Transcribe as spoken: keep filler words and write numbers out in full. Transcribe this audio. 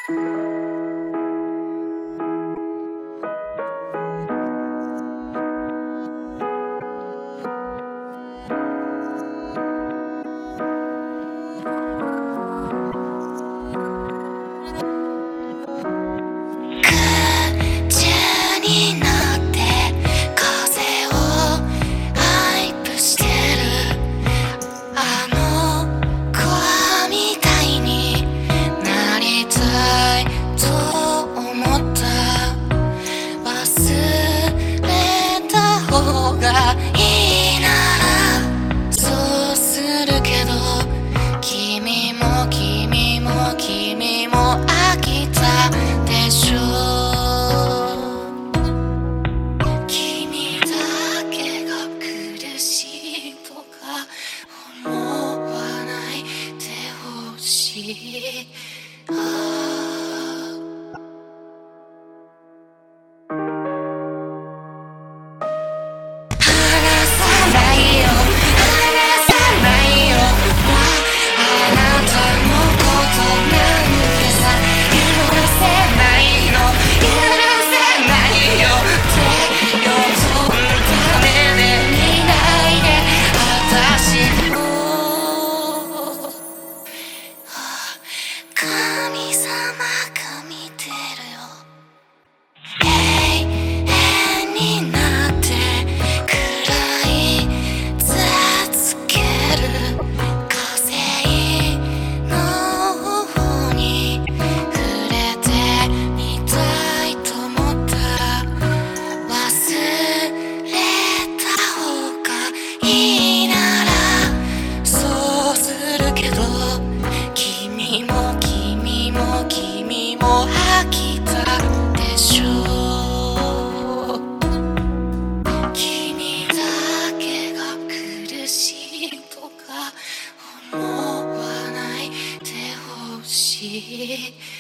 がいいならそうするけど、君も君も君も飽きたでしょ。君だけが苦しいとか思わないでほしい。神様が見てるよ。永遠になってくらいつける火星の方に触れてみたいと思ったら忘れた方がいいならそうするけど、君も君も君も飽きたでしょ。君だけが苦しいとか思わないでほしい。